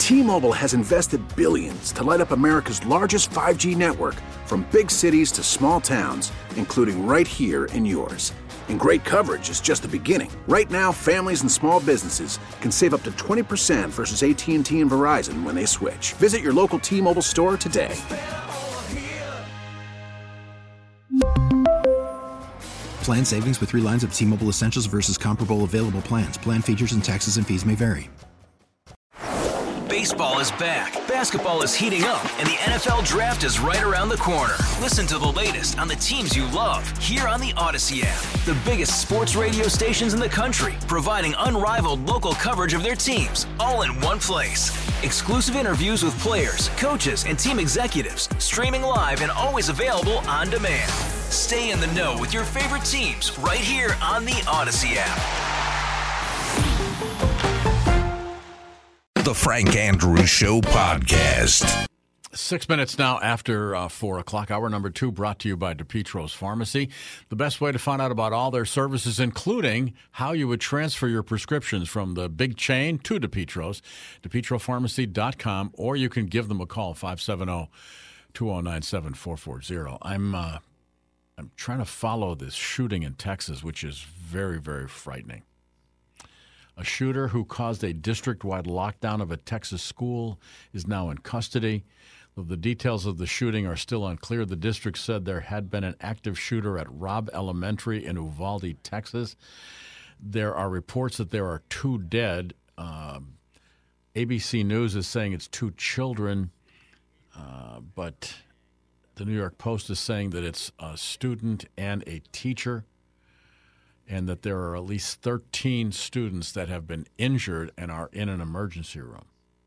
T-Mobile has invested billions to light up America's largest 5G network, from big cities to small towns, including right here in yours. And great coverage is just the beginning. Right now, families and small businesses can save up to 20% versus AT&T and Verizon when they switch. Visit your local T-Mobile store today. Plan savings with 3 lines of T-Mobile Essentials versus comparable available plans. Plan features and taxes and fees may vary. Baseball is back, basketball is heating up, and the NFL Draft is right around the corner. Listen to the latest on the teams you love here on the Odyssey app. The biggest sports radio stations in the country, providing unrivaled local coverage of their teams, all in one place. Exclusive interviews with players, coaches, and team executives, streaming live and always available on demand. Stay in the know with your favorite teams right here on the Odyssey app. The Frank Andrews Show podcast. 6 minutes now after 4 o'clock. Hour number 2 brought to you by DePietros Pharmacy. The best way to find out about all their services, including how you would transfer your prescriptions from the big chain to DePietros, DePietroPharmacy.com, or you can give them a call, 570-2097-440. I'm trying to follow this shooting in Texas, which is very, very frightening. A shooter who caused a district-wide lockdown of a Texas school is now in custody. Though the details of the shooting are still unclear, the district said there had been an active shooter at Robb Elementary in Uvalde, Texas. There are reports that there are 2 dead. ABC News is saying it's 2 children, but the New York Post is saying that it's a student and a teacher, and that there are at least 13 students that have been injured and are in an emergency room.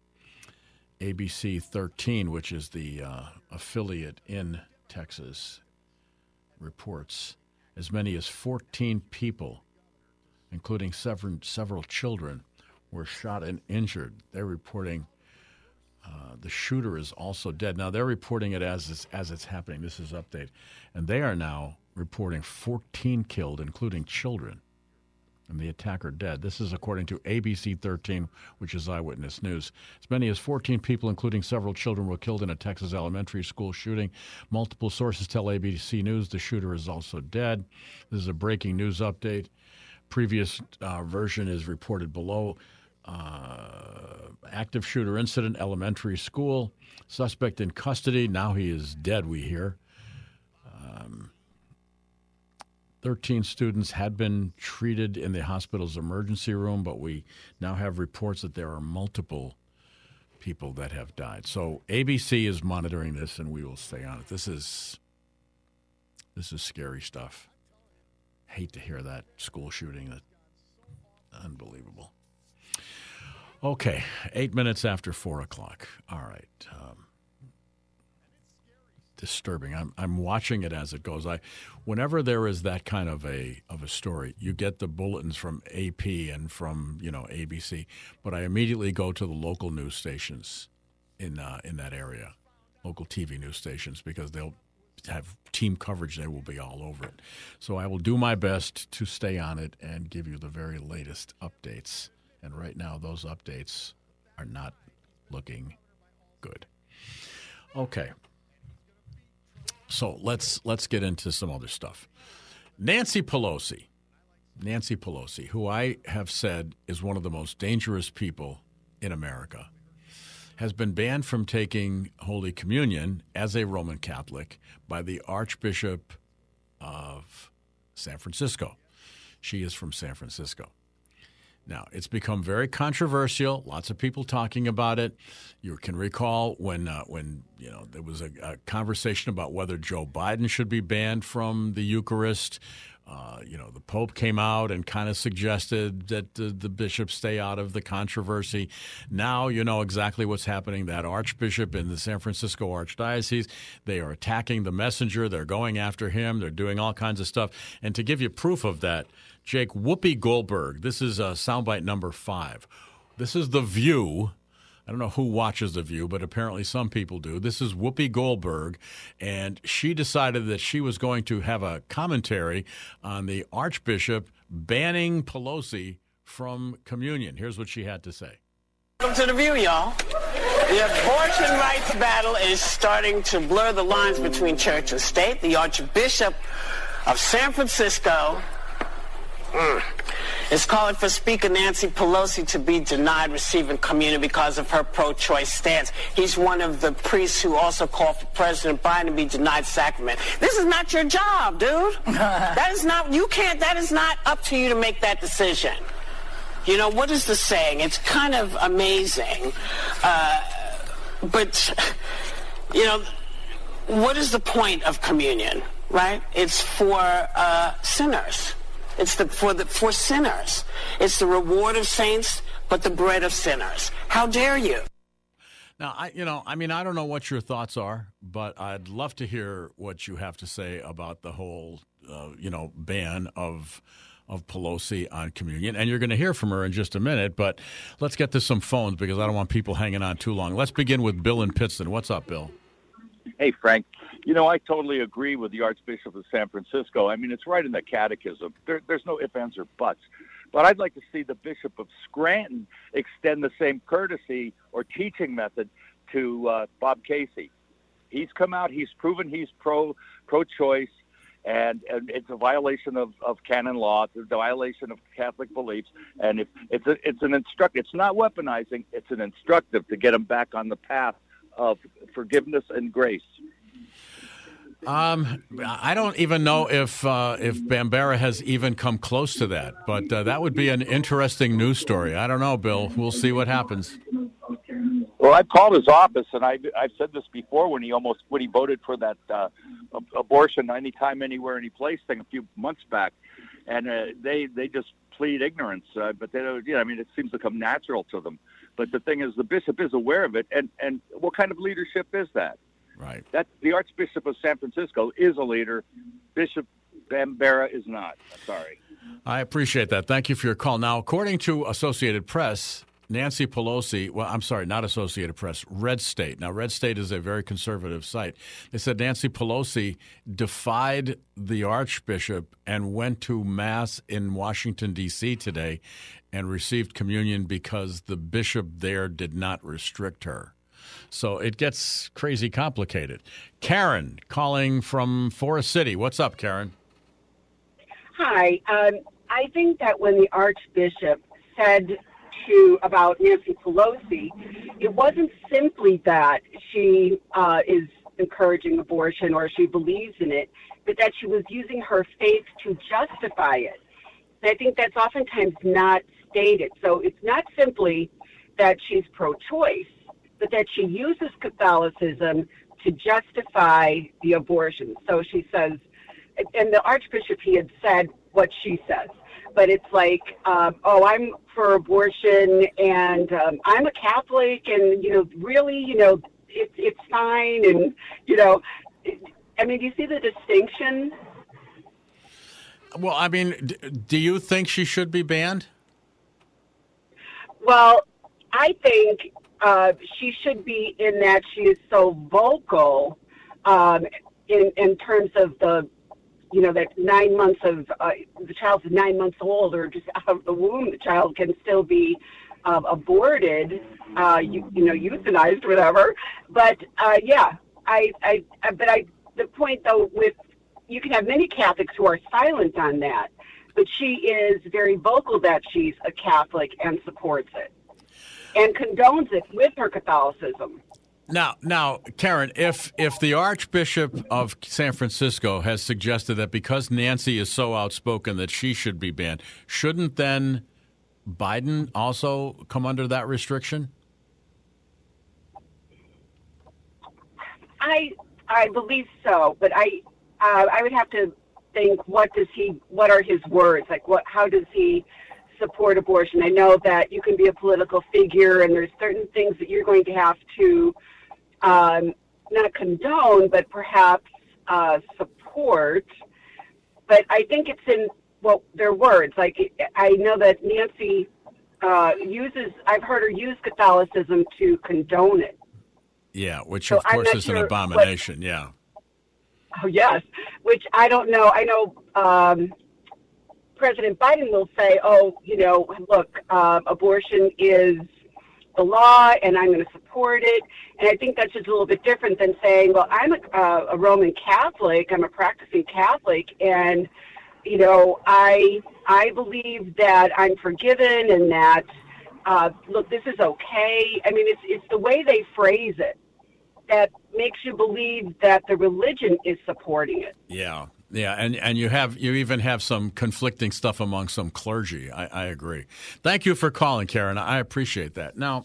ABC 13, which is the affiliate in Texas, reports as many as 14 people, including several children, were shot and injured. They're reporting the shooter is also dead. Now, they're reporting it as it's happening. This is update. And they are now reporting 14 killed, including children, and the attacker dead. This is according to ABC 13, which is Eyewitness News. As many as 14 people, including several children, were killed in a Texas elementary school shooting. Multiple sources tell ABC News the shooter is also dead. This is a breaking news update. Previous version is reported below. Active shooter incident, elementary school. Suspect in custody. Now he is dead, we hear. 13 students had been treated in the hospital's emergency room, but we now have reports that there are multiple people that have died. So ABC is monitoring this, and we will stay on it. This is scary stuff. Hate to hear that school shooting. Unbelievable. Okay, 8 minutes after 4 o'clock. All right. Disturbing. I'm watching it as it goes. Whenever there is that kind of a story, you get the bulletins from AP and from ABC, but I immediately go to the local news stations in that area, local TV news stations, because they'll have team coverage. They will be all over it. So I will do my best to stay on it and give you the very latest updates. And right now, those updates are not looking good. Okay. So let's get into some other stuff. Nancy Pelosi, who I have said is one of the most dangerous people in America, has been banned from taking Holy Communion as a Roman Catholic by the Archbishop of San Francisco. She is from San Francisco. Now, it's become very controversial. Lots of people talking about it. You can recall when there was a conversation about whether Joe Biden should be banned from the Eucharist. The Pope came out and kind of suggested that the bishops stay out of the controversy. Now you know exactly what's happening. That archbishop in the San Francisco Archdiocese, they are attacking the messenger. They're going after him. They're doing all kinds of stuff. And to give you proof of that, Jake, Whoopi Goldberg, this is soundbite number 5. This is The View. I don't know who watches The View, but apparently some people do. This is Whoopi Goldberg, and she decided that she was going to have a commentary on the Archbishop banning Pelosi from communion. Here's what she had to say. Welcome to The View, y'all. The abortion rights battle is starting to blur the lines between church and state. The Archbishop of San Francisco is calling for Speaker Nancy Pelosi to be denied receiving communion because of her pro-choice stance. He's one of the priests who also called for President Biden to be denied sacrament. This is not your job, dude. That is not up to you to make that decision. You know, what is the saying? It's kind of amazing. But, you know, what is the point of communion, right? It's for sinners. It's for sinners. It's the reward of saints, but the bread of sinners. How dare you? Now, I don't know what your thoughts are, but I'd love to hear what you have to say about the whole, ban of Pelosi on communion. And you're going to hear from her in just a minute, but let's get to some phones because I don't want people hanging on too long. Let's begin with Bill in Pittston. What's up, Bill? Hey, Frank. You know, I totally agree with the Archbishop of San Francisco. I mean, it's right in the catechism. There's no ifs, ands, or buts. But I'd like to see the Bishop of Scranton extend the same courtesy or teaching method to Bob Casey. He's come out. He's proven he's pro-choice. And it's a violation of canon law. It's a violation of Catholic beliefs. And if it's not weaponizing. It's an instructive to get them back on the path of forgiveness and grace. I don't even know if Bambera has even come close to that, but that would be an interesting news story. I don't know, Bill. We'll see what happens. Well, I've called his office, and I've said this before when he voted for that abortion anytime, anywhere, any place thing a few months back, and they just plead ignorance. But they don't. I mean, it seems to come natural to them. But the thing is, the bishop is aware of it, and what kind of leadership is that? Right. That the Archbishop of San Francisco is a leader. Bishop Bambera is not. Sorry. I appreciate that. Thank you for your call. Now, according to Associated Press, Nancy Pelosi, well, I'm sorry, not Associated Press, Red State. Now, Red State is a very conservative site. They said Nancy Pelosi defied the Archbishop and went to Mass in Washington, D.C. today and received communion because the bishop there did not restrict her. So it gets crazy complicated. Karen calling from Forest City. What's up, Karen? Hi. I think that when the Archbishop said about Nancy Pelosi, it wasn't simply that she is encouraging abortion or she believes in it, but that she was using her faith to justify it. And I think that's oftentimes not stated. So it's not simply that she's pro-choice, but that she uses Catholicism to justify the abortion. So she says, and the Archbishop, he had said what she says, but it's like, I'm for abortion and I'm a Catholic and, really, it's fine. And, do you see the distinction? Well, I mean, do you think she should be banned? Well, I think she should be in that she is so vocal in terms of the, that 9 months of the child's 9 months old or just out of the womb, the child can still be aborted, euthanized, whatever. But the point though, you can have many Catholics who are silent on that, but she is very vocal that she's a Catholic and supports it and condones it with her Catholicism. Now, Karen, if the Archbishop of San Francisco has suggested that because Nancy is so outspoken that she should be banned, shouldn't then Biden also come under that restriction? I believe so, but I would have to think what are his words? Like how does he support abortion? I know that you can be a political figure and there's certain things that you're going to have to not condone, but perhaps support. But I think it's in their words. Like I know that Nancy I've heard her use Catholicism to condone it. Yeah, which of course is an abomination. Yeah. Oh yes, which I don't know. I know President Biden will say, look, abortion is the law and I'm going to support it. And I think that's just a little bit different than saying, well, I'm a Roman Catholic, I'm a practicing Catholic, and, you know, I believe that I'm forgiven and that, look, this is okay. I mean, it's the way they phrase it that makes you believe that the religion is supporting it. Yeah. Yeah, and you even have some conflicting stuff among some clergy. I agree. Thank you for calling, Karen. I appreciate that. Now,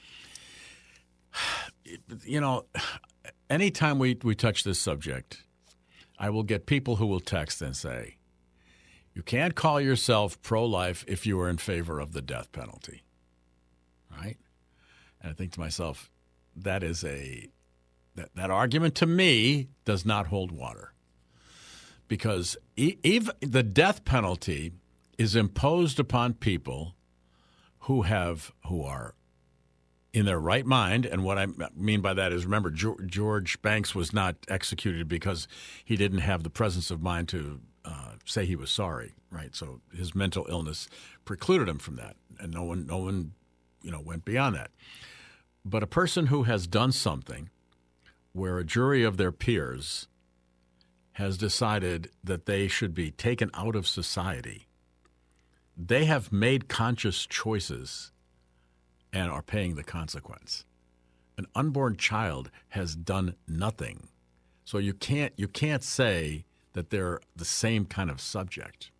you know, anytime we touch this subject, I will get people who will text and say, you can't call yourself pro-life if you are in favor of the death penalty, right? And I think to myself, that argument to me does not hold water. Because even the death penalty is imposed upon people who are in their right mind, and what I mean by that is, remember, George Banks was not executed because he didn't have the presence of mind to say he was sorry, right? So his mental illness precluded him from that, and no one, went beyond that. But a person who has done something where a jury of their peers has decided that they should be taken out of society, they have made conscious choices and are paying the consequence. An unborn child has done nothing. So you can't say that they're the same kind of subject.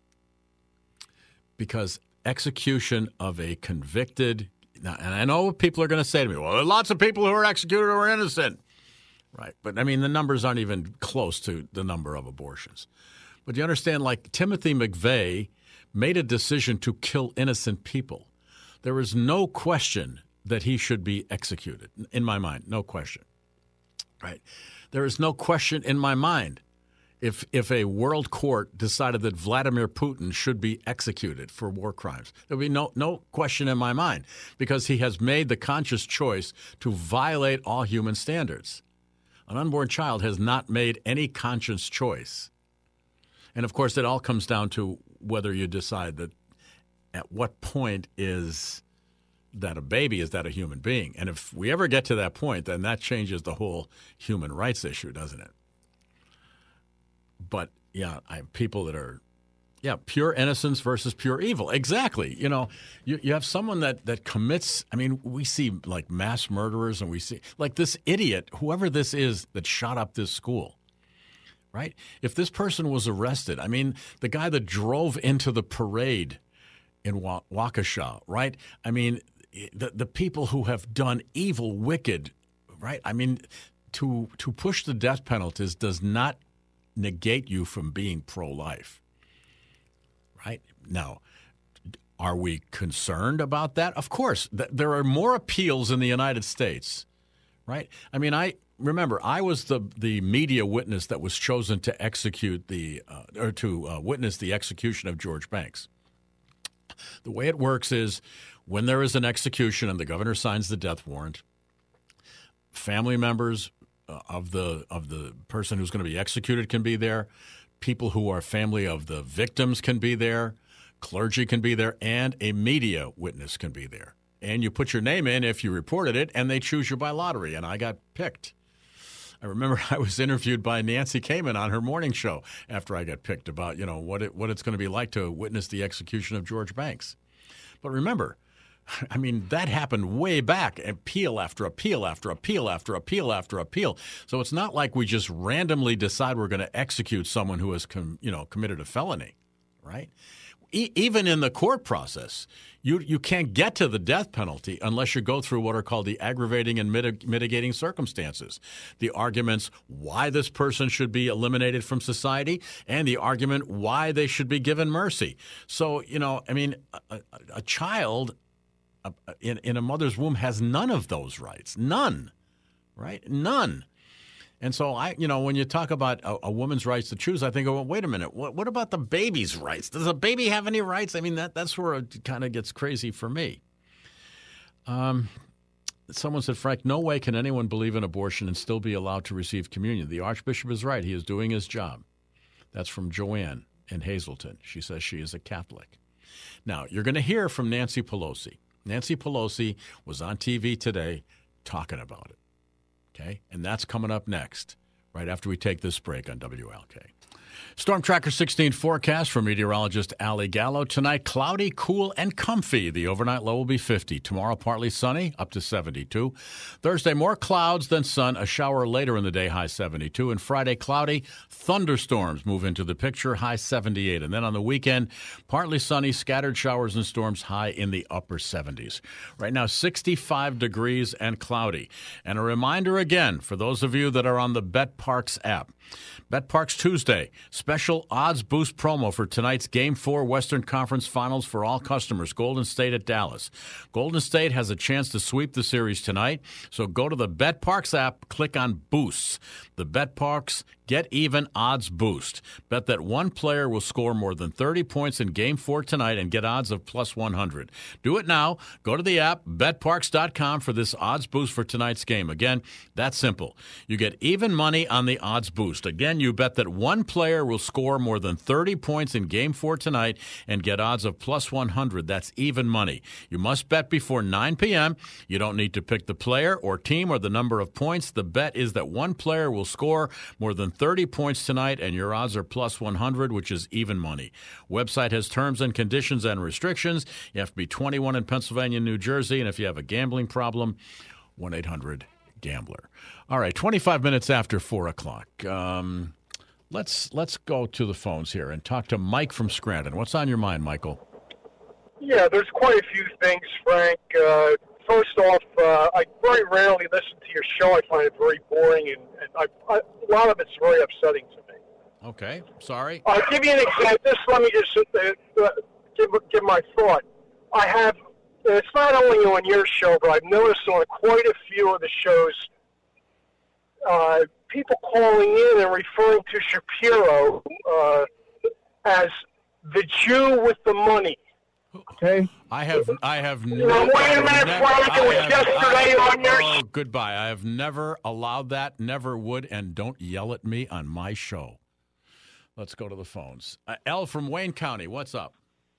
Because execution of a convicted, and I know people are going to say to me, well, there are lots of people who are executed who are innocent. Right. But, I mean, the numbers aren't even close to the number of abortions. But you understand, like Timothy McVeigh made a decision to kill innocent people. There is no question that he should be executed, in my mind. No question. Right. There is no question in my mind if a world court decided that Vladimir Putin should be executed for war crimes. There would be no question in my mind because he has made the conscious choice to violate all human standards. An unborn child has not made any conscious choice. And, of course, it all comes down to whether you decide that at what point is that a baby, is that a human being? And if we ever get to that point, then that changes the whole human rights issue, doesn't it? But, yeah, I have people that are, pure innocence versus pure evil. Exactly. You have someone that commits, I mean, we see like mass murderers and we see like this idiot, whoever this is that shot up this school, right? If this person was arrested, I mean, the guy that drove into the parade in Waukesha, right? I mean, the people who have done evil, wicked, right? I mean, to push the death penalties does not negate you from being pro-life. Right? Now, are we concerned about that? Of course. There are more appeals in the United States, right? I mean, I was the media witness that was chosen to execute witness the execution of George Banks. The way it works is when there is an execution and the governor signs the death warrant, family members of the person who's going to be executed can be there. People who are family of the victims can be there, clergy can be there, and a media witness can be there. And you put your name in if you reported it, and they choose you by lottery, and I got picked. I remember I was interviewed by Nancy Kamen on her morning show after I got picked about, what it's going to be like to witness the execution of George Banks. But remember, I mean, that happened way back, appeal after appeal after appeal after appeal after appeal. So it's not like we just randomly decide we're going to execute someone who has committed a felony, right? Even in the court process, you can't get to the death penalty unless you go through what are called the aggravating and mitigating circumstances. The arguments why this person should be eliminated from society and the argument why they should be given mercy. So, I mean, a child in a mother's womb has none of those rights. None, right? None. And so when you talk about a woman's rights to choose, I think, well, wait a minute. What about the baby's rights? Does a baby have any rights? I mean, that's where it kind of gets crazy for me. Someone said, Frank, no way can anyone believe in abortion and still be allowed to receive communion. The Archbishop is right. He is doing his job. That's from Joanne in Hazleton. She says she is a Catholic. Now, you're going to hear from Nancy Pelosi. Nancy Pelosi was on TV today talking about it. Okay? And that's coming up next, right after we take this break on WLK. Storm Tracker 16 forecast from meteorologist Ali Gallo. Tonight, cloudy, cool, and comfy. The overnight low will be 50. Tomorrow, partly sunny, up to 72. Thursday, more clouds than sun. A shower later in the day, high 72. And Friday, cloudy. Thunderstorms move into the picture, high 78. And then on the weekend, partly sunny, scattered showers and storms, high in the upper 70s. Right now, 65 degrees and cloudy. And a reminder again, for those of you that are on the BetParx app, BetParx Tuesday, special odds boost promo for tonight's Game 4 Western Conference Finals for all customers, Golden State at Dallas. Golden State has a chance to sweep the series tonight, so go to the BetParx app, click on Boosts. The BetParx Get Even Odds Boost. Bet that one player will score more than 30 points in Game 4 tonight and get odds of plus 100. Do it now. Go to the app, betparx.com, for this odds boost for tonight's game. Again, that's simple. You get even money on the odds boost. Again, you bet that one player will score more than 30 points in Game 4 tonight and get odds of plus 100. That's even money. You must bet before 9 p.m. You don't need to pick the player or team or the number of points. The bet is that one player will score more than 30 points tonight, and your odds are plus 100, which is even money. Website has terms and conditions and restrictions. You have to be 21 in Pennsylvania and New Jersey, and if you have a gambling problem, 1-800-GAMBLER. All right, 25 minutes after 4 o'clock. Let's go to the phones here and talk to Mike from Scranton. What's on your mind, Michael? Yeah, there's quite a few things, Frank. First off, I very rarely listen to your show. I find it very boring, and a lot of it's very upsetting to me. Okay, sorry. I'll give you an example. Let me just give my thought. I have, it's not only on your show, but I've noticed on quite a few of the shows, people calling in and referring to Shapiro as the Jew with the money. Okay. I have never. Wait a minute, Frank. It was yesterday on your. Oh, goodbye. I have never allowed that. Never would, and don't yell at me on my show. Let's go to the phones. Elle from Wayne County. What's up?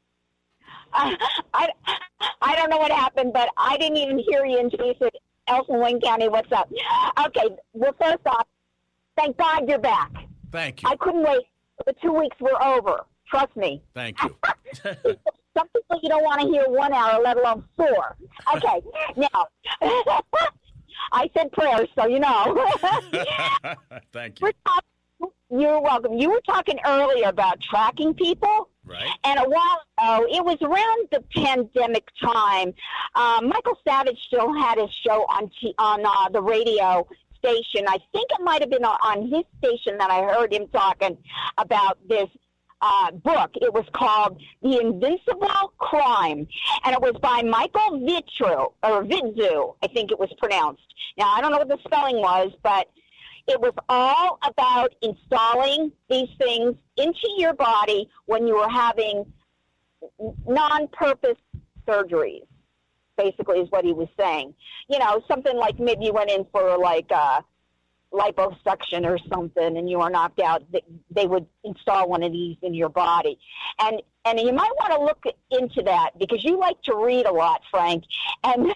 I don't know what happened, but I didn't even hear you until you said Elle from Wayne County. What's up? Okay. Well, first off, thank God you're back. Thank you. I couldn't wait. The 2 weeks were over. Trust me. Thank you. Some people you don't want to hear 1 hour, let alone 4. Okay, now, I said prayers, so you know. Thank you. You're welcome. You were talking earlier about tracking people. Right. And a while ago, it was around the pandemic time, Michael Savage still had his show on the radio station. I think it might have been on his station that I heard him talking about this book. It was called The Invincible Crime, and it was by Michael Vidzu, I think it was pronounced. Now, I don't know what the spelling was, but it was all about installing these things into your body when you were having non-purpose surgeries, basically is what he was saying. You know, something like maybe you went in for like liposuction or something and you are knocked out, they would install one of these in your body. And you might want to look into that because you like to read a lot, Frank. And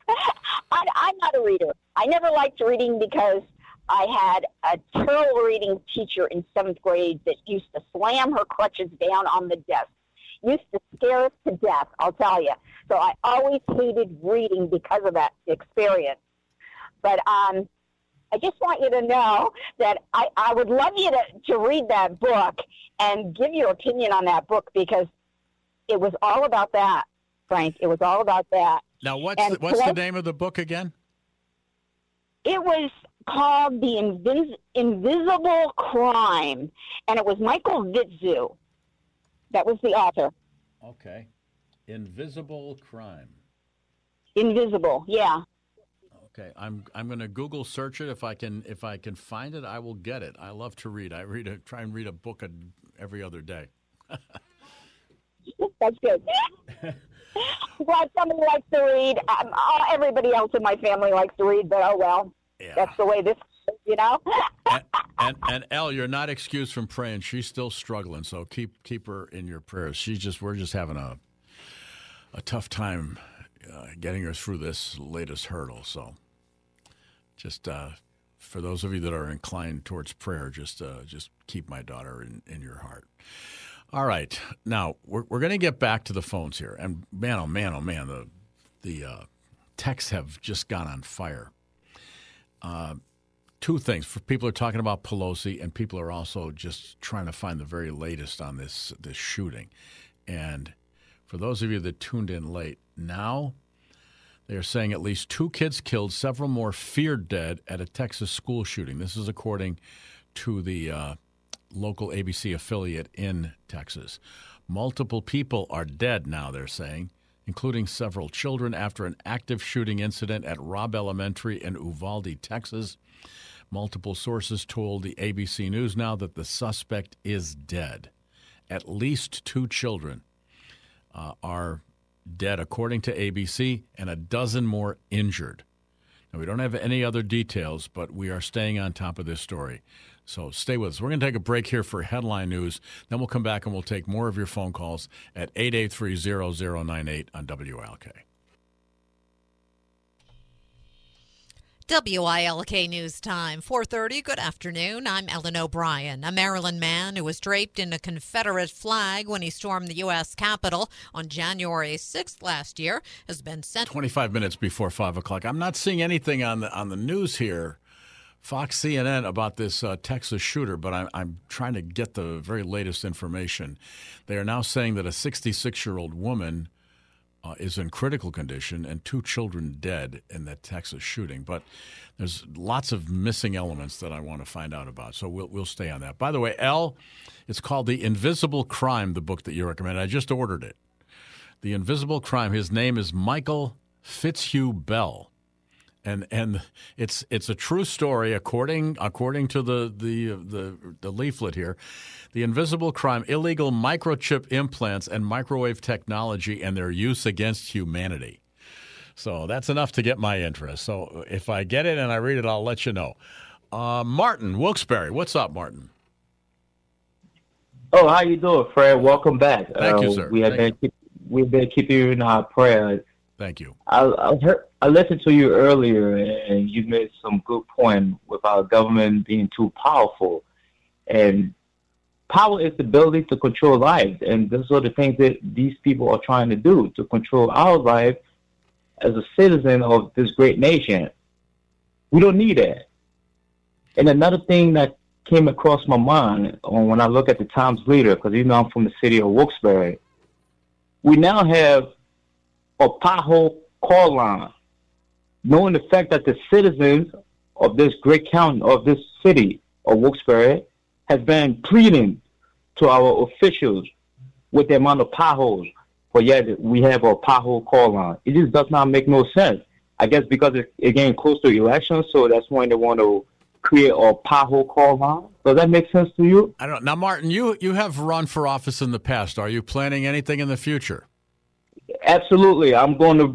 I'm not a reader. I never liked reading because I had a terrible reading teacher in 7th grade that used to slam her crutches down on the desk. Used to scare us to death, I'll tell you. So I always hated reading because of that experience. But I just want you to know that I would love you to read that book and give your opinion on that book because it was all about that, Frank. It was all about that. Now, what's the name of the book again? It was called The Invisible Crime, and it was Michael Vidzu. That was the author. Okay. Invisible Crime. Invisible, yeah. Okay, I'm going to Google search it. If I can find it, I will get it. I love to read. I try and read a book every other day. That's good. Well, somebody likes to read. Everybody else in my family likes to read, but oh well. Yeah. That's the way this is, you know. and Elle, you're not excused from praying. She's still struggling, so keep her in your prayers. We're just having a tough time getting her through this latest hurdle. So just for those of you that are inclined towards prayer, just keep my daughter in your heart. All right. Now, we're going to get back to the phones here. And man, oh, man, the texts have just gone on fire. Two things. People are talking about Pelosi, and people are also just trying to find the very latest on this shooting. And for those of you that tuned in late, now they are saying at least 2 kids killed, several more feared dead at a Texas school shooting. This is according to the local ABC affiliate in Texas. Multiple people are dead now, they're saying, including several children after an active shooting incident at Robb Elementary in Uvalde, Texas. Multiple sources told the ABC News now that the suspect is dead. At least 2 children are dead, according to ABC, and a dozen more injured. Now, we don't have any other details, but we are staying on top of this story. So stay with us. We're going to take a break here for headline news. Then we'll come back and we'll take more of your phone calls at 883-0098 on WILK. WILK News Time, 4:30. Good afternoon. I'm Ellen O'Brien. A Maryland man who was draped in a Confederate flag when he stormed the U.S. Capitol on January 6th last year has been sent. 25 minutes before 5 o'clock. I'm not seeing anything on the news here, Fox, CNN, about this Texas shooter, but I'm trying to get the very latest information. They are now saying that a 66-year-old woman is in critical condition and 2 children dead in that Texas shooting. But there's lots of missing elements that I want to find out about, so we'll stay on that. By the way, it's called The Invisible Crime, the book that you recommended. I just ordered it. The Invisible Crime. His name is Michael Fitzhugh Bell. And it's a true story according to the leaflet here. The Invisible Crime: Illegal Microchip Implants and Microwave Technology and Their Use Against Humanity. So that's enough to get my interest. So if I get it and I read it, I'll let you know. Martin Wilkes-Barre, what's up, Martin? Oh, how you doing, Fred? Welcome back. Thank you, sir. We've been keeping you in our prayers. Thank you. I listened to you earlier, and you made some good point with our government being too powerful. And power is the ability to control life, and those are the things that these people are trying to do, to control our life as a citizen of this great nation. We don't need that. And another thing that came across my mind when I look at the Times Leader, because I'm from the city of Wilkes-Barre, we now have a pothole call line, knowing the fact that the citizens of this great county, of this city of Wilkes-Barre, have been pleading to our officials with the amount of potholes, but yet we have a pothole call line. It just does not make no sense. I guess because it's getting close to elections, so that's when they want to create a pothole call line. Does that make sense to you? I don't. Now, Martin, you have run for office in the past. Are you planning anything in the future? Absolutely. I'm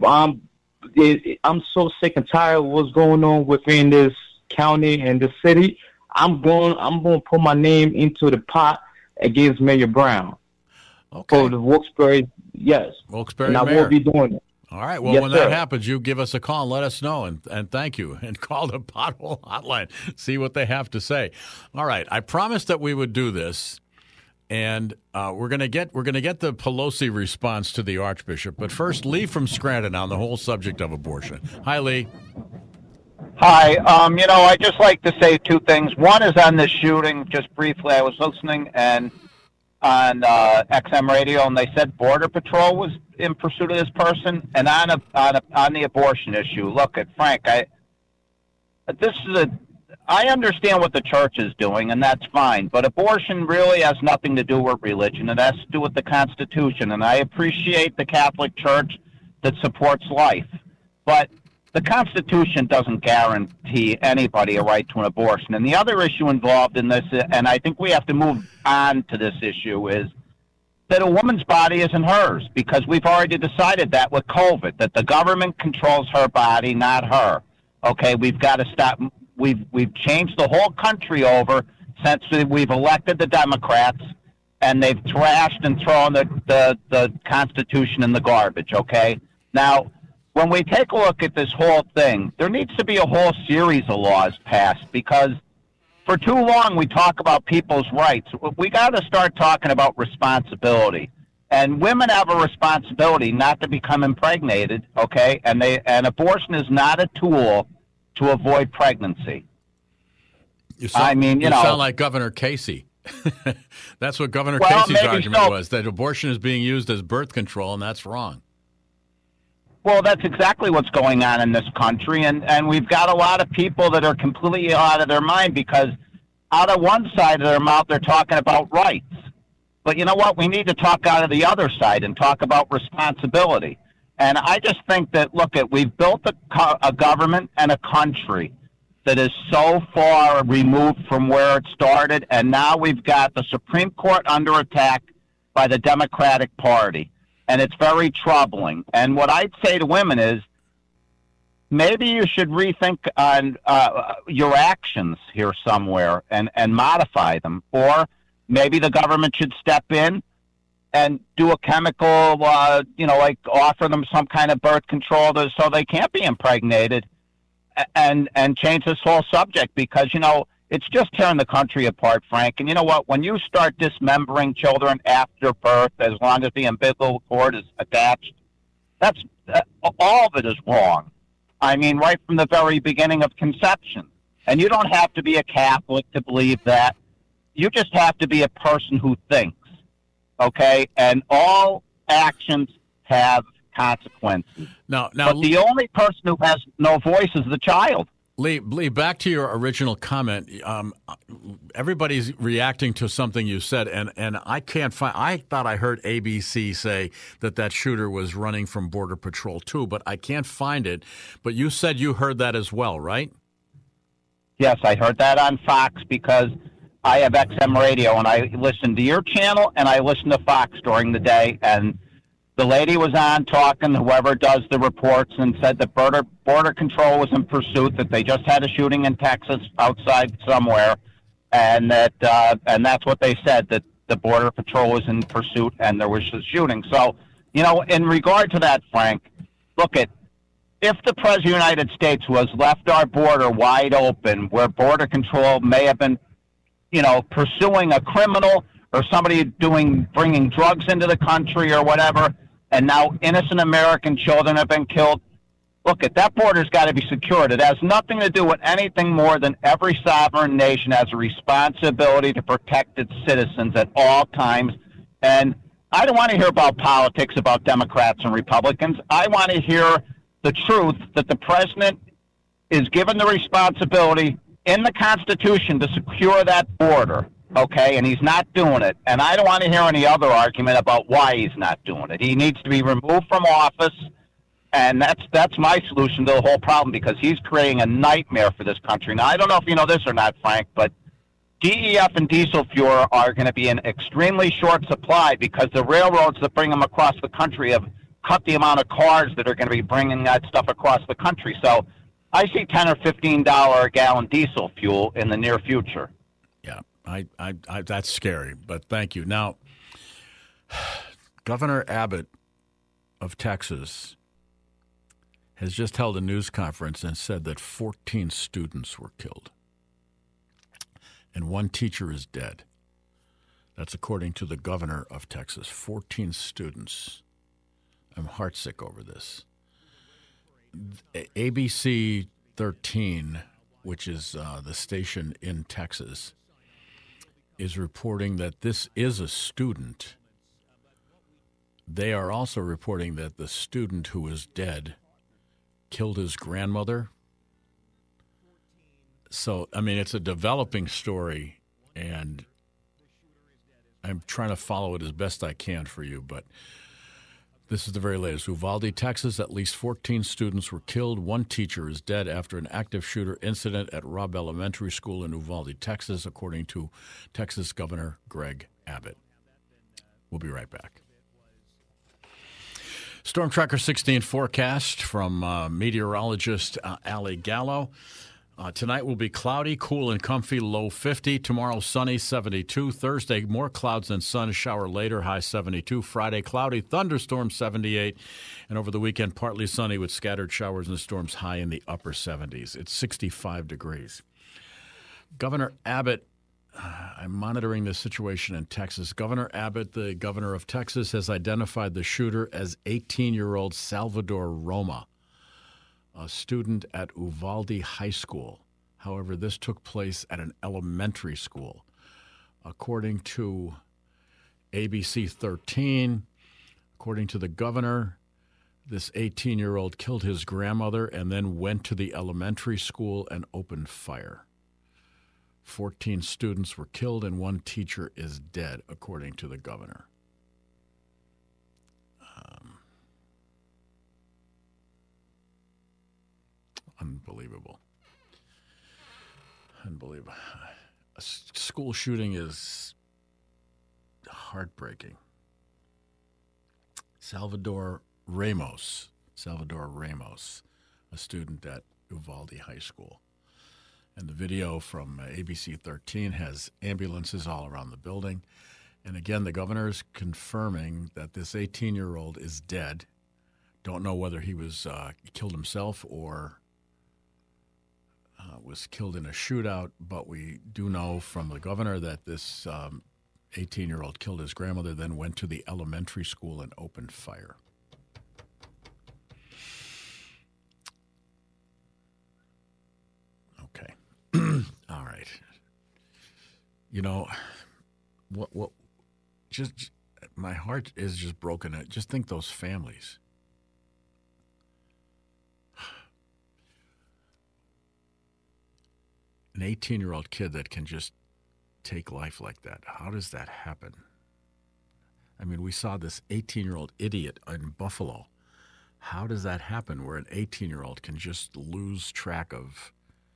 so sick and tired of what's going on within this county and the city. I'm going to put my name into the pot against Mayor Brown. Okay. For the Wilkes-Barre, yes. Wilkes-Barre and I Mayor. will be doing it. All right. Well, yes, when that happens, you give us a call and let us know. And thank you. And call the pothole hotline. See what they have to say. All right. I promised that we would do this. And we're gonna get the Pelosi response to the Archbishop. But first, Lee from Scranton on the whole subject of abortion. Hi, Lee. Hi. I just like to say 2 things. One is on this shooting. Just briefly, I was listening on XM radio, and they said Border Patrol was in pursuit of this person. And on the abortion issue, look, Frank, I understand what the church is doing, and that's fine. But abortion really has nothing to do with religion. It has to do with the Constitution. And I appreciate the Catholic Church that supports life. But the Constitution doesn't guarantee anybody a right to an abortion. And the other issue involved in this, and I think we have to move on to this issue, is that a woman's body isn't hers, because we've already decided that with COVID, that the government controls her body, not her. Okay, we've got to stop. We've changed the whole country over since we've elected the Democrats, and they've trashed and thrown the Constitution in the garbage, okay? Now, when we take a look at this whole thing, there needs to be a whole series of laws passed, because for too long we talk about people's rights. We got to start talking about responsibility. And women have a responsibility not to become impregnated, okay? And abortion is not a tool to avoid pregnancy. You sound like Governor Casey. That's what Governor Casey's argument was, that abortion is being used as birth control, and that's wrong. Well, that's exactly what's going on in this country, and we've got a lot of people that are completely out of their mind, because out of one side of their mouth they're talking about rights. But you know what? We need to talk out of the other side and talk about responsibility. And I just think that, we've built a government and a country that is so far removed from where it started, and now we've got the Supreme Court under attack by the Democratic Party. And it's very troubling. And what I'd say to women is, maybe you should rethink on your actions here somewhere and modify them. Or maybe the government should step in and do a chemical, like offer them some kind of birth control so they can't be impregnated, and change this whole subject, because, it's just tearing the country apart, Frank. And you know what? When you start dismembering children after birth, as long as the umbilical cord is attached, that's all of it is wrong. I mean, right from the very beginning of conception. And you don't have to be a Catholic to believe that. You just have to be a person who thinks, okay? And all actions have consequences. Now, but the only person who has no voice is the child. Lee, back to your original comment. Everybody's reacting to something you said, and I can't find. I thought I heard ABC say that shooter was running from Border Patrol too, but I can't find it. But you said you heard that as well, right? Yes, I heard that on Fox, because I have XM radio, and I listen to your channel, and I listen to Fox during the day, and the lady was on talking, whoever does the reports, and said that border control was in pursuit, that they just had a shooting in Texas outside somewhere, and that's what they said, that the Border Patrol was in pursuit and there was a shooting. So, in regard to that, Frank, if the President of the United States was left our border wide open, where Border Control may have been, pursuing a criminal or somebody bringing drugs into the country or whatever, and now innocent American children have been killed, that border's got to be secured. It has nothing to do with anything more than every sovereign nation has a responsibility to protect its citizens at all times. And I don't want to hear about politics, about Democrats and Republicans. I want to hear the truth, that the president is given the responsibility in the Constitution to secure that border. Okay, and he's not doing it. And I don't want to hear any other argument about why he's not doing it. He needs to be removed from office, and that's my solution to the whole problem, because he's creating a nightmare for this country. Now, I don't know if you know this or not, Frank, but DEF and diesel fuel are going to be in extremely short supply, because the railroads that bring them across the country have cut the amount of cars that are going to be bringing that stuff across the country. So I see $10 or $15 a gallon diesel fuel in the near future. Yeah. I that's scary, but thank you. Now, Governor Abbott of Texas has just held a news conference and said that 14 students were killed and one teacher is dead. That's according to the governor of Texas. 14 students. I'm heartsick over this. ABC 13, which is the station in Texas, is reporting that this is a student. They are also reporting that the student who is dead killed his grandmother. So, I mean, it's a developing story, and I'm trying to follow it as best I can for you, but this is the very latest. Uvalde, Texas, at least 14 students were killed. One teacher is dead after an active shooter incident at Robb Elementary School in Uvalde, Texas, according to Texas Governor Greg Abbott. We'll be right back. Storm Tracker 16 forecast from meteorologist Ali Gallo. Tonight will be cloudy, cool and comfy, low 50. Tomorrow, sunny, 72. Thursday, more clouds than sun, shower later, high 72. Friday, cloudy, thunderstorm, 78. And over the weekend, partly sunny with scattered showers and storms, high in the upper 70s. It's 65 degrees. Governor Abbott, I'm monitoring this situation in Texas. Governor Abbott, the governor of Texas, has identified the shooter as 18-year-old Salvador Roma, a student at Uvalde High School. However, this took place at an elementary school. According to ABC 13, according to the governor, this 18-year-old killed his grandmother and then went to the elementary school and opened fire. 14 students were killed and one teacher is dead, according to the governor. Unbelievable. Unbelievable. A school shooting is heartbreaking. Salvador Ramos, a student at Uvalde High School. And the video from ABC 13 has ambulances all around the building. And again, the governor is confirming that this 18-year-old is dead. Don't know whether he was killed himself or was killed in a shootout, but we do know from the governor that this 18-year-old killed his grandmother, then went to the elementary school and opened fire. Okay. All right. You know, what just my heart is just broken. Just think those families. An 18-year-old kid that can just take life like that. How does that happen? I mean, we saw this 18-year-old idiot in Buffalo. How does that happen where an 18-year-old can just lose track of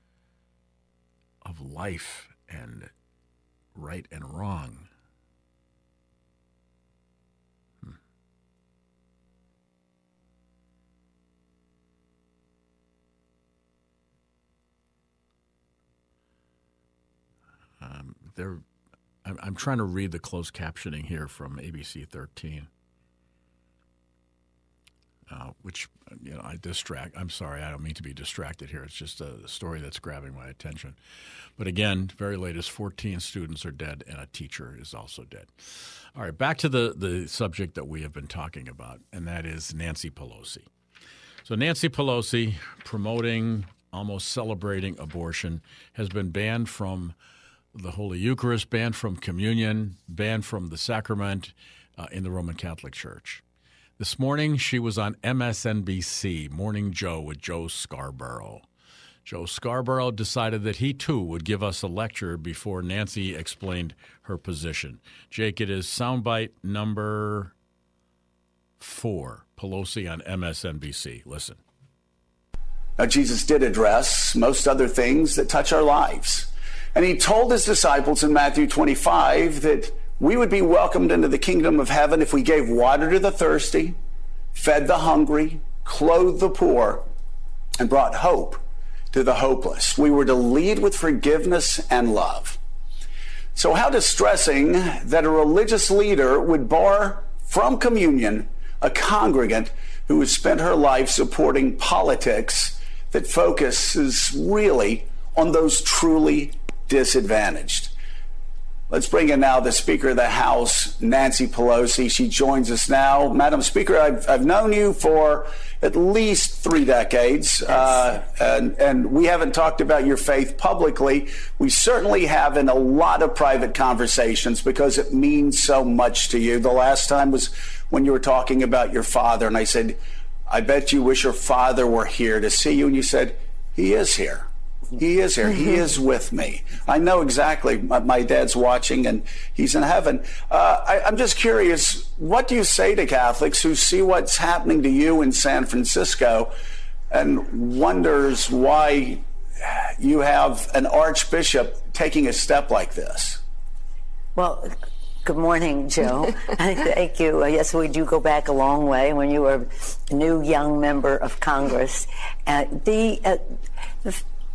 life and right and wrong? I'm trying to read the closed captioning here from ABC 13, which, you know, I'm sorry, I don't mean to be distracted here. It's just a story that's grabbing my attention. But again, very latest, 14 students are dead and a teacher is also dead. All right, back to the subject that we have been talking about, and that is Nancy Pelosi. So Nancy Pelosi, promoting, almost celebrating abortion, has been banned from the Holy Eucharist, banned from communion, banned from the sacrament in the Roman Catholic Church. This morning, she was on MSNBC, Morning Joe with Joe Scarborough. Joe Scarborough decided that he, too, would give us a lecture before Nancy explained her position. Jake, it is soundbite number 4, Pelosi on MSNBC. Listen. Now, Jesus did address most other things that touch our lives. And he told his disciples in Matthew 25 that we would be welcomed into the kingdom of heaven if we gave water to the thirsty, fed the hungry, clothed the poor, and brought hope to the hopeless. We were to lead with forgiveness and love. So how distressing that a religious leader would bar from communion a congregant who has spent her life supporting politics that focuses really on those truly disadvantaged. Let's bring in now the Speaker of the House, Nancy Pelosi. She joins us now. Madam Speaker, I've known you for at least 3 decades, and we haven't talked about your faith publicly. We certainly have in a lot of private conversations because it means so much to you. The last time was when you were talking about your father, and I said, I bet you wish your father were here to see you, and you said, he is here. He is here. He is with me. I know exactly. My dad's watching, and he's in heaven. I'm just curious, what do you say to Catholics who see what's happening to you in San Francisco and wonders why you have an archbishop taking a step like this? Well, good morning, Joe. Thank you. Yes, we do go back a long way when you were a new young member of Congress.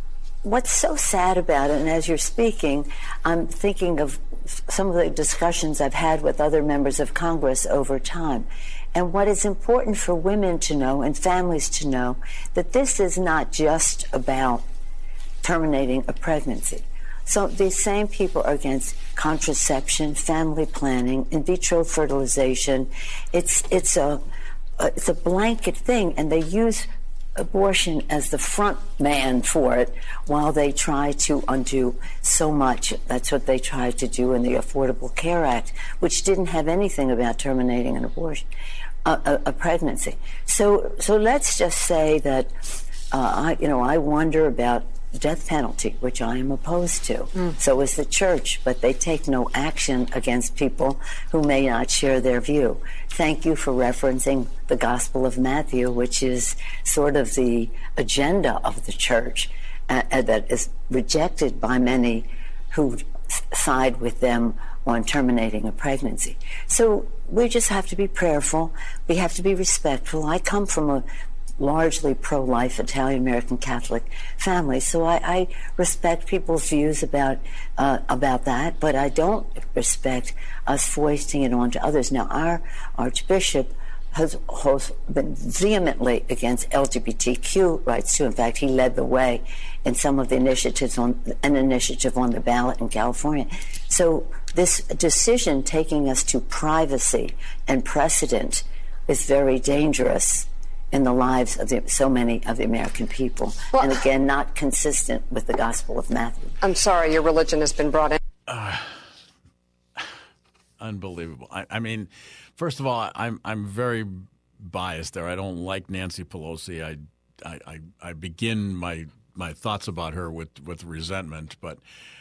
what's so sad about it, and as you're speaking, I'm thinking of some of the discussions I've had with other members of Congress over time. And what is important for women to know and families to know, that this is not just about terminating a pregnancy. So these same people are against contraception, family planning, in vitro fertilization. It's a blanket thing, and they use abortion as the front man for it while they try to undo so much. That's what they tried to do in the Affordable Care Act, which didn't have anything about terminating an abortion, a pregnancy. So let's just say that I wonder about death penalty, which I am opposed to. So is the church, but they take no action against people who may not share their view. Thank you for referencing the Gospel of Matthew, which is sort of the agenda of the church that is rejected by many who side with them on terminating a pregnancy. So we just have to be prayerful. We have to be respectful. I come from a largely pro-life Italian-American Catholic family, so I respect people's views about that, but I don't respect us foisting it onto others. Now, our Archbishop has been vehemently against LGBTQ rights too. In fact, he led the way in some of the initiatives on the ballot in California. So this decision taking us to privacy and precedent is very dangerous in the lives of so many of the American people. Well, and again, not consistent with the Gospel of Matthew. I'm sorry, your religion has been brought in. Unbelievable. I mean, first of all, I'm very biased there. I don't like Nancy Pelosi. I begin my thoughts about her with resentment, but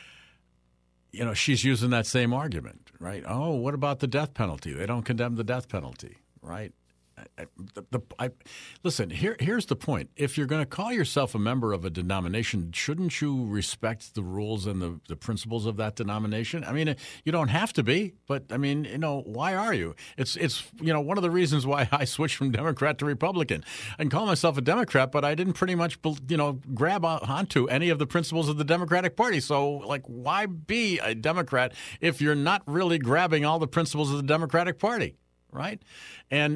she's using that same argument, right? Oh, what about the death penalty? They don't condemn the death penalty, right? Listen, here's the point. If you're going to call yourself a member of a denomination, shouldn't you respect the rules and the principles of that denomination? I mean, you don't have to be, but I mean, why are you? It's one of the reasons why I switched from Democrat to Republican. I can call myself a Democrat, but I didn't pretty much, grab onto any of the principles of the Democratic Party. So, why be a Democrat if you're not really grabbing all the principles of the Democratic Party? Right, and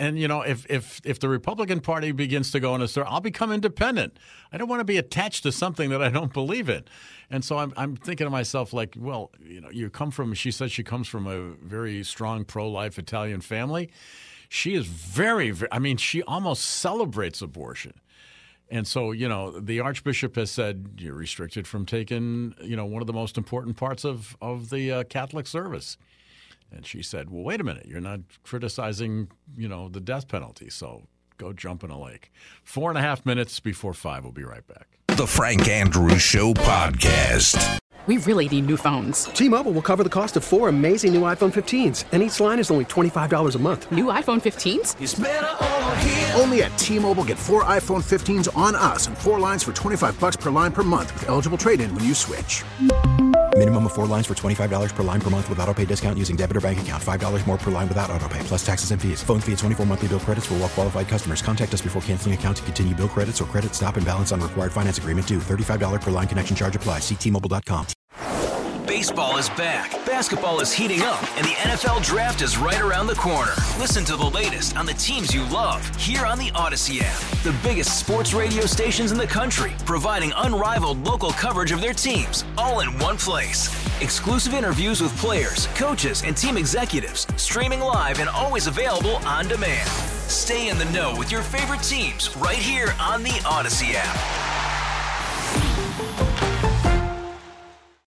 if the Republican Party begins to go in a circle, I'll become independent. I don't want to be attached to something that I don't believe in, and so I'm thinking to myself you come from. She said she comes from a very strong pro-life Italian family. She is very, I mean, she almost celebrates abortion. And so, the Archbishop has said you're restricted from taking, one of the most important parts of the Catholic service. And she said, well, wait a minute. You're not criticizing, the death penalty. So go jump in a lake. 4.5 minutes before 5. We'll be right back. The Frank Andrews Show podcast. We really need new phones. T-Mobile will cover the cost of 4 amazing new iPhone 15s, and each line is only $25 a month. New iPhone 15s? It's better over here. Only at T-Mobile, get 4 iPhone 15s on us and 4 lines for $25 per line per month with eligible trade-in when you switch. Minimum of 4 lines for $25 per line per month with autopay discount using debit or bank account. $5 more per line without autopay, plus taxes and fees. Phone fee at 24 monthly bill credits for well-qualified customers. Contact us before canceling account to continue bill credits or credit stop and balance on required finance agreement due. $35 per line connection charge applies. See T-Mobile.com. Baseball is back, basketball is heating up, and the NFL Draft is right around the corner. Listen to the latest on the teams you love here on the Odyssey app. The biggest sports radio stations in the country, providing unrivaled local coverage of their teams, all in one place. Exclusive interviews with players, coaches, and team executives, streaming live and always available on demand. Stay in the know with your favorite teams right here on the Odyssey app.